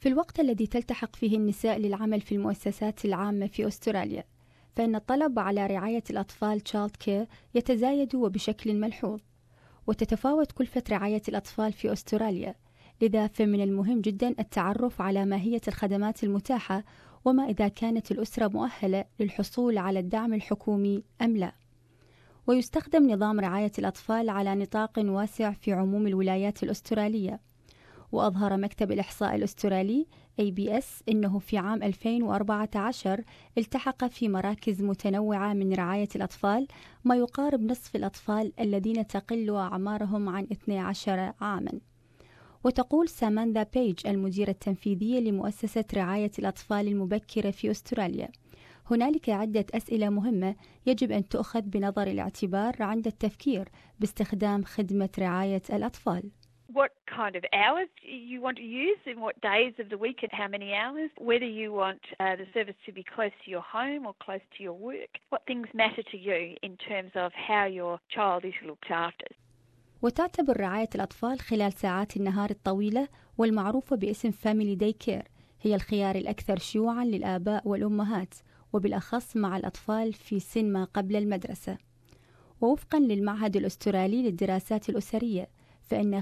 في الوقت الذي تلتحق فيه النساء للعمل في المؤسسات العامة في أستراليا، فإن الطلب على رعاية الأطفال child care يتزايد وبشكل ملحوظ، وتتفاوت كلفة رعاية الأطفال في أستراليا. لذا فمن المهم جدا التعرف على ماهية الخدمات المتاحة، وما إذا كانت الأسرة مؤهلة للحصول على الدعم الحكومي أم لا. ويستخدم نظام رعاية الأطفال على نطاق واسع في عموم الولايات الأسترالية. وأظهر مكتب الإحصاء الأسترالي ABS أنه في عام 2014 التحق في مراكز متنوعة من رعاية الأطفال ما يقارب نصف الأطفال الذين تقل أعمارهم عن 12 عاما. وتقول ساماندا بيج المديرة التنفيذية لمؤسسة رعاية الأطفال المبكرة في أستراليا: هنالك عدة أسئلة مهمة يجب أن تؤخذ بنظر الاعتبار عند التفكير باستخدام خدمة رعاية الأطفال. What kind of hours you want to use and what days of the week and how many hours, whether you want the service to be close to your home or close to your work, what things matter to you in terms of how your child is looked after. وتعتبر رعاية الأطفال خلال ساعات النهار الطويلة والمعروفة باسم Family Day Care هي الخيار الأكثر شيوعا للآباء والأمهات، وبالأخص مع الأطفال في سن ما قبل المدرسة. ووفقا للمعهد الأسترالي للدراسات الأسرية، فإن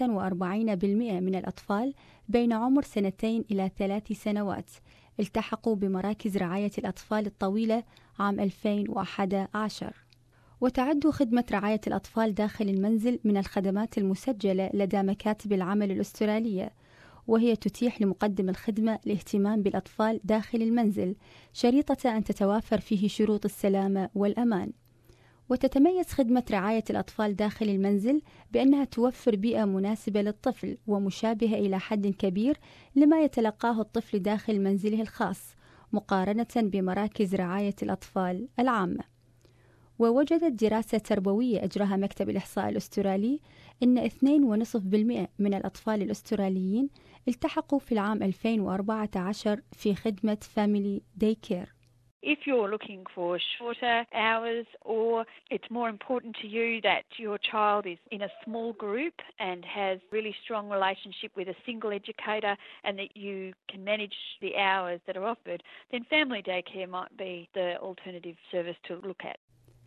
45% من الأطفال بين عمر 2 إلى 3 سنوات التحقوا بمراكز رعاية الأطفال الطويلة عام 2011. وتعد خدمة رعاية الأطفال داخل المنزل من الخدمات المسجلة لدى مكاتب العمل الأسترالية، وهي تتيح لمقدم الخدمة الاهتمام بالأطفال داخل المنزل شريطة أن تتوافر فيه شروط السلامة والأمان. وتتميز خدمة رعاية الأطفال داخل المنزل بأنها توفر بيئة مناسبة للطفل ومشابهة إلى حد كبير لما يتلقاه الطفل داخل منزله الخاص، مقارنة بمراكز رعاية الأطفال العامة. ووجدت دراسة تربوية أجراها مكتب الإحصاء الأسترالي أن 2.5% من الأطفال الأستراليين التحقوا في العام 2014 في خدمة Family Day Care. If you're looking for shorter hours, or it's more important to you that your child is in a small group and has really strong relationship with a single educator and that you can manage the hours that are offered, then Family Day Care might be the alternative service to look at.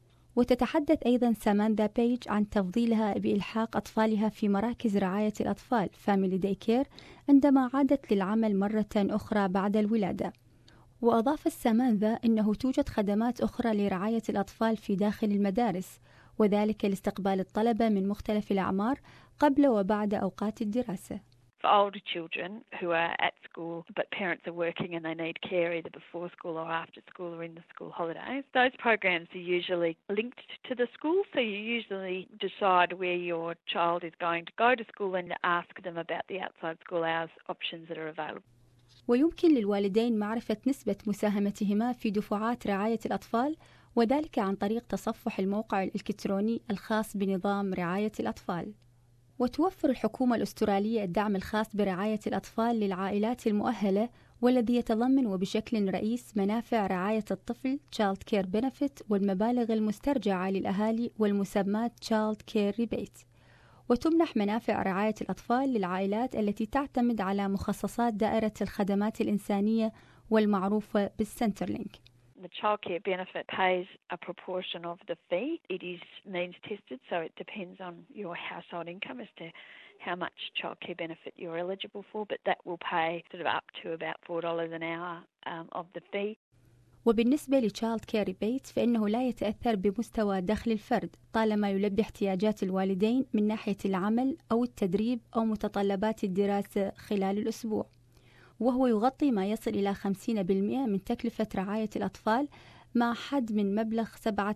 وتتحدث أيضا ساماندا بيج عن تفضيلها بإلحاق أطفالها في مراكز رعاية الأطفال Family Day Care عندما عادت للعمل مرة أخرى بعد الولادة. وأضاف ساماندا أنه توجد خدمات أخرى لرعاية الأطفال في داخل المدارس، وذلك لاستقبال الطلبة من مختلف الأعمار قبل وبعد أوقات الدراسة. For older children who are at school but parents are working and they need care either before school or after school or in the school holidays, those programs are usually linked to the school, so you usually decide where your child is going to go to school and ask them about the outside school hours options that are available. ويمكن للوالدين معرفة نسبة مساهمتهما في دفعات رعاية الأطفال، وذلك عن طريق تصفح الموقع الإلكتروني الخاص بنظام رعاية الأطفال. وتوفر الحكومة الأسترالية الدعم الخاص برعاية الأطفال للعائلات المؤهلة، والذي يتضمن وبشكل رئيس منافع رعاية الطفل Child Care Benefit والمبالغ المسترجعة للأهالي والمسمى Child Care Rebate. وتمنح منافع رعاية الأطفال للعائلات التي تعتمد على مخصصات دائرة الخدمات الإنسانية والمعروفة بالسنترلينك. The childcare benefit pays a proportion of the fee. It is means tested, so it depends on your household income as to how much childcare benefit you're eligible for, but that will pay sort of up to about $4 an hour of the fee. وبالنسبة لتشايلد كير ريبيت فإنه لا يتأثر بمستوى دخل الفرد طالما يلبي احتياجات الوالدين من ناحية العمل أو التدريب أو متطلبات الدراسة خلال الأسبوع، وهو يغطي ما يصل إلى 50% من تكلفة رعاية الأطفال مع حد من مبلغ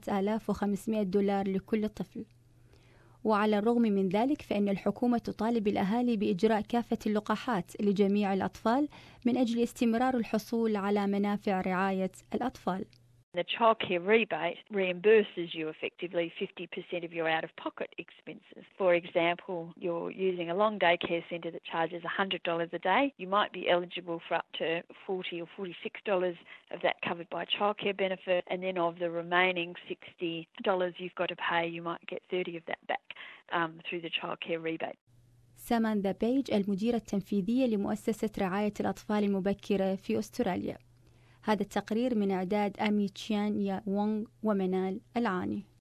$7,500 لكل طفل. وعلى الرغم من ذلك فإن الحكومة تطالب الأهالي بإجراء كافة اللقاحات لجميع الأطفال من أجل استمرار الحصول على منافع رعاية الأطفال. The childcare rebate reimburses you effectively 50% of your out-of-pocket expenses. For example, you're using a long day care centre that charges $100 a day. You might be eligible for up to $40 or $46 of that covered by childcare benefit, and then of the remaining $60 you've got to pay, you might get $30 of that back through the childcare rebate. سامانثا بيج المديرة التنفيذية لمؤسسة رعاية الأطفال المبكرة في أستراليا. هذا التقرير من إعداد أمي تشيان يا وونغ ومنال العاني.